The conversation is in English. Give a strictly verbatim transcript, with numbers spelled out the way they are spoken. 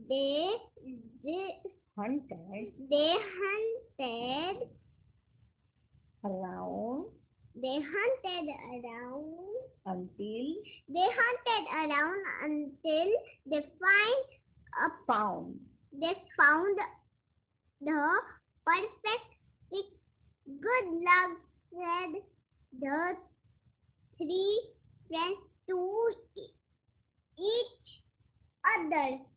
They they hunted they hunted around they hunted around until they hunted around until they find a found. they found the perfect stick. Good luck, said the three friends to each other.